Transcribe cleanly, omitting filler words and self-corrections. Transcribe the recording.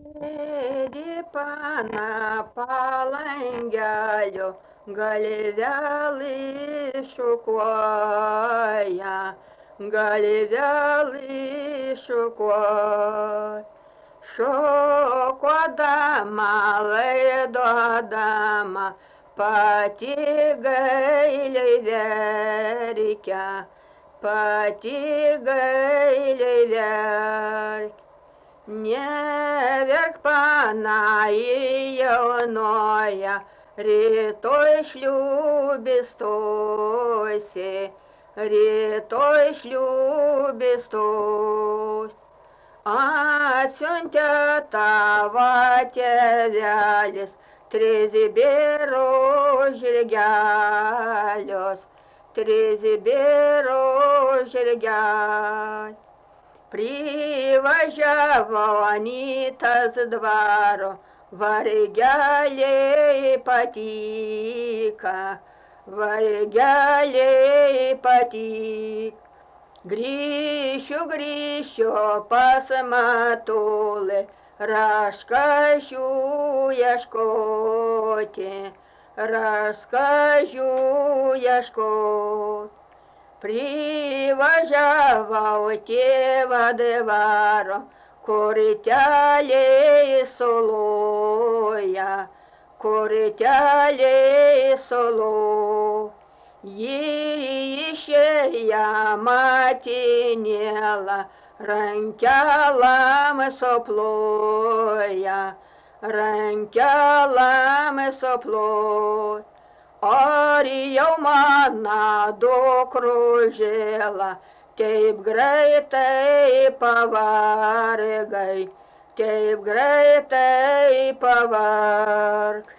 Sėdi pana palangelio, galvelį šukuoja, galvelį šukuoja. Šokodama, laidodama, pati gailiai verkia, pati gailiai verkia. Neverk pana jaunoja, rytoj šliūbėstosi, rytoj šliūbėstosi. Atsiuntė tavo tėvelis, tris zibiro žirgelius, tris zibiro žirgelius. Privažiavo Anytas dvaro, vargeliai patika, vargeliai patika. Grįšiu, grįšiu pas Matulį, raškažių ieškoti, raškažių ieškoti. Privažiavau tėvą dvaro, kur teliai soloja, kur teliai soloja. Ji išėja matinėlą, rankelam soploja, rankelam soploja. Ar jau mano dukružėla, taip greitai pavargai, taip greitai pavargai.